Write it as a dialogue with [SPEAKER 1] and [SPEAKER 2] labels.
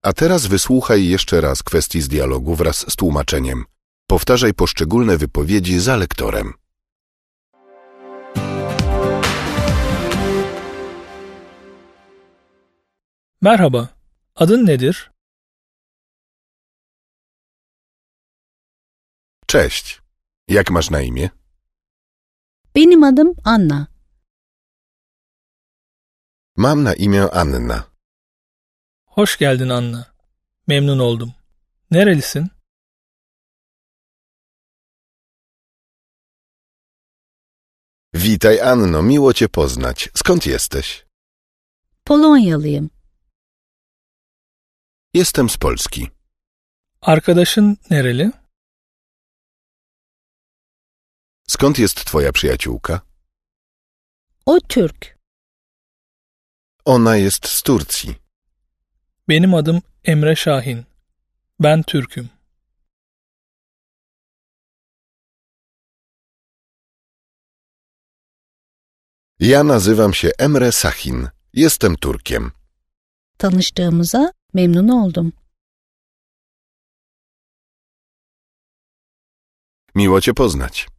[SPEAKER 1] A teraz wysłuchaj jeszcze raz kwestii z dialogu wraz z tłumaczeniem. Powtarzaj poszczególne wypowiedzi za lektorem.
[SPEAKER 2] Merhaba, adın nedir?
[SPEAKER 1] Cześć. Jak masz na imię?
[SPEAKER 3] Benim adım Anna.
[SPEAKER 1] Mam na imię Anna.
[SPEAKER 2] Hoş geldin Anna. Memnun oldum. Nerelisin?
[SPEAKER 1] Witaj, Anno, miło cię poznać. Skąd jesteś?
[SPEAKER 3] Polonyalıyım.
[SPEAKER 1] Jestem z Polski.
[SPEAKER 2] Arkadaşın nereli?
[SPEAKER 1] Skąd jest twoja przyjaciółka?
[SPEAKER 3] O Türk.
[SPEAKER 1] Ona jest z Turcji.
[SPEAKER 2] Benim adım Emre Şahin. Ben Türk'üm.
[SPEAKER 1] Ja nazywam się Emre Sahin. Jestem Turkiem.
[SPEAKER 3] Tanıştığımıza memnun oldum.
[SPEAKER 1] Miło cię poznać.